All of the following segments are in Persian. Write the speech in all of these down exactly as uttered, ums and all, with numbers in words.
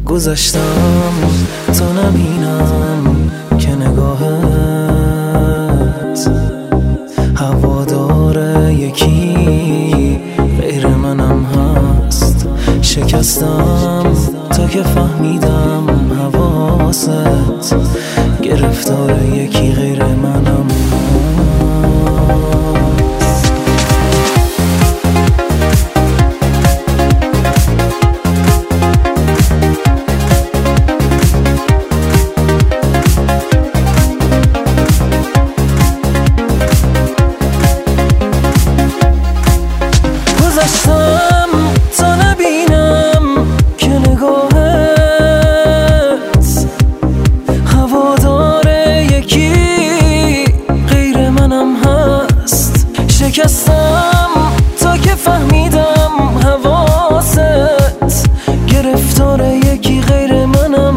گذشتم تا نبینم که نگاهت هوادار یکی غیر منم هست. شکستم تا که فهمیدم حواست گرفتار یکی غیر منم هست. گذشتم تا نبینم که نگاهت هوادار یکی غیر منم هست. شکستم تا که فهمیدم حواست گرفتار یکی غیر منم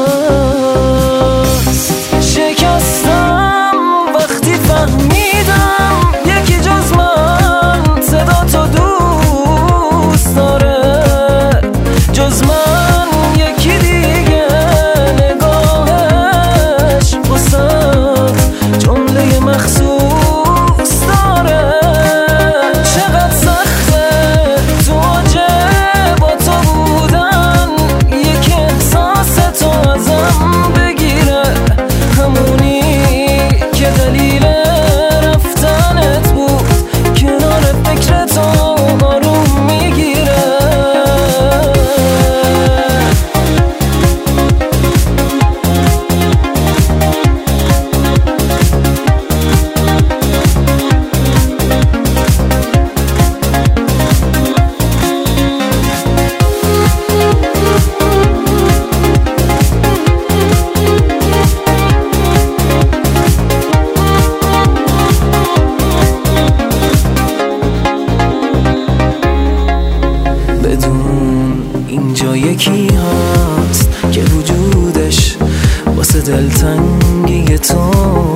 هست. شکستم وقتی فهمیدم یکی جز من صدا تو دوست داره، جز من یکی دیگه نگاهش واسه جمله مخصوص داره. چقدر سخته تو واجه با تو بودن، یکی احساس تو ازم بگیره، همونی که دلیل رفتنت بود کنار فکر تو آروم میگیره. بدون اینجا یکی هست که وجودش واسه دلتنگی تو